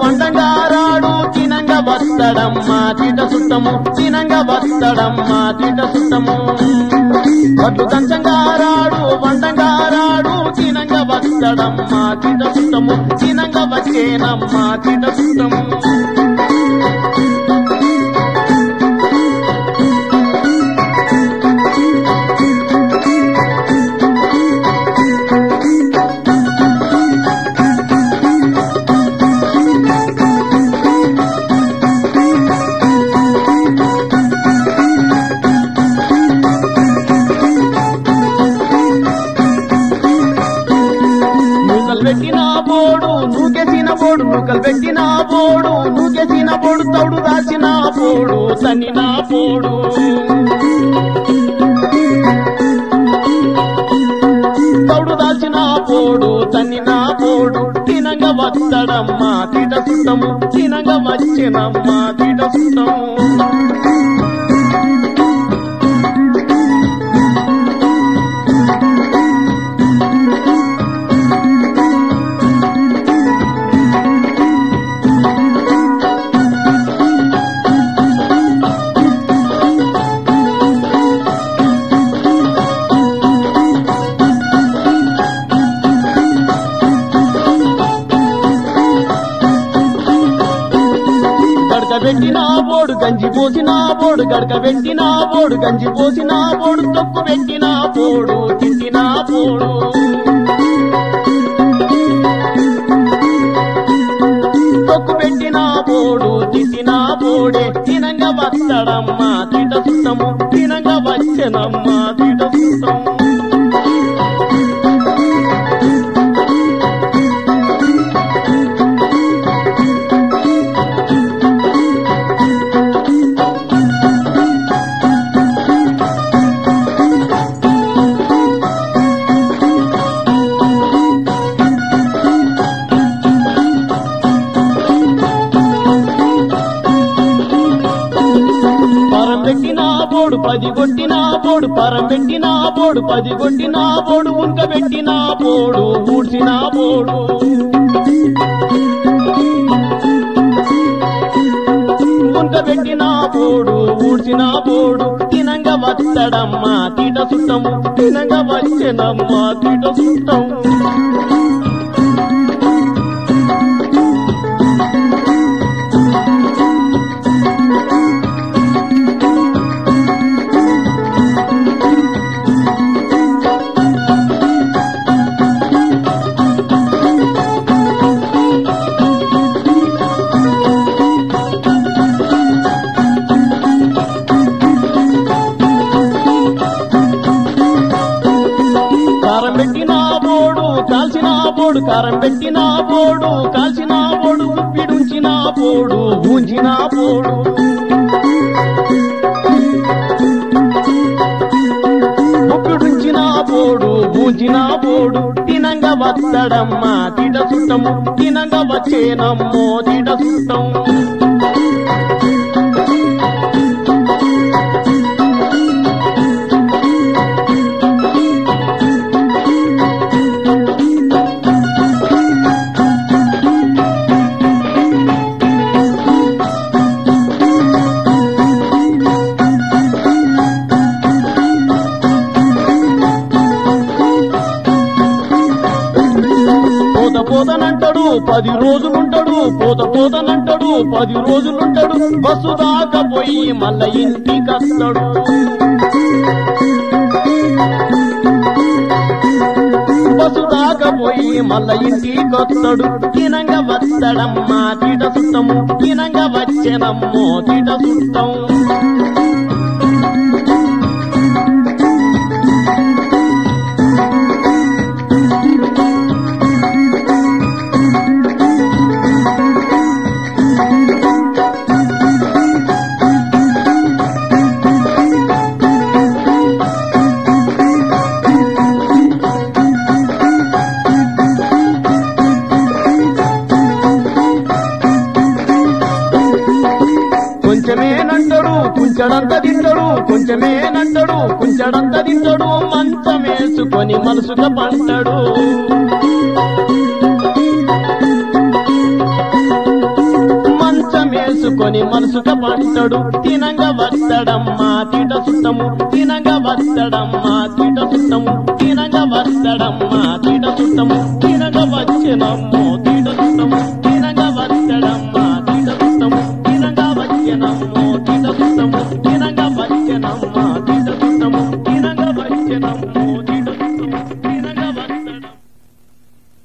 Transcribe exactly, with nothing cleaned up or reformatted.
వండంగారాడు తినంగా వస్తడమ్మా తిట సుట్టము తినంగా వస్తడమ్మా తిట సుట్టము వడ్లు దంచంగారాడు వండంగారాడు తినంగా వస్తడమ్మా తిట సుట్టము తినంగా వచ్చేనమ్మా తిట సుట్టము పెట్టిన బోడు నూకెసిన బోడు నూకలు పెట్టిన బోడు నూకెసిన బోడు తౌడు దాచిన బోడు తన్నిన బోడు తౌడు దాచిన బోడు తన్నిన బోడు తినంగా వస్తడమ్మా తిట సుట్టము తినంగా వచ్చినమ్మా తిట సుట్టము పెట్టిన బోడు గంజి పోసిన బోడు గడక పెట్టిన బోడు గంజి పోసిన బోడు తొక్కు పెట్టిన బోడు తింటిన బోడు తొక్కు పెట్టిన బోడు తింటిన బోడే తినంగా వస్తడమ్మా తిట సుట్టము తినంగా వచ్చనమ్మా తిట సుట్టము పెట్టిన బోడు పది కొట్టిన బోడు పరం పెట్టిన బోడు పది కొట్టిన బోడు ఉనక పెట్టిన బోడు ఊడ్చిన బోడు ఉనక పెట్టిన బోడు ఊడ్చిన బోడు తినంగా వస్తడమ్మా తిట సుట్టము తినంగా వచ్చనమ్మా తిట సుట్టము పెట్టిన బోడు కాల్చిన బోడు కారం పెట్టిన బోడు కాల్చిన బోడు ఉప్పిడుంచిన బోడు ఊంచిన బోడు ఉప్పిడుంచిన బోడు ఊంచిన బోడు తినంగా వస్తడమ్మా తిట సుట్టము తినంగా వచ్చేనమ్మో తిట సుట్టము పోతనంటాడు పది రోజులుంటాడు పోత పోతనంటాడు పది రోజులుంటాడు బస్సు దాకా పోయి మళ్ళ ఇంటికి వస్తాడు బస్సు దాకా పోయి మళ్ళ ఇంటికి వస్తాడు తినంగా వస్తాడమ్మా తిట సుట్టము తినంగా వచ్చేనమ్మో తిట సుట్టం కొంచెమేనంటాడు కుంచడంత తింటాడు కొంచెమేనంటాడు కుంచడంత తింటాడు మంచమేసుకొని మనసుగా పంటాడు అని మనసుక పంటడు తినంగా వత్తడమ్మా తీట సుట్టము తినంగా వత్తడమ్మా తీట సుట్టము తినంగా వత్తడమ్మా తీట సుట్టము తినంగా వచ్చెనమ్మో తీట సుట్టము తినంగా వత్తడమ్మా తీట సుట్టము తినంగా వచ్చెనమ్మో తీట సుట్టము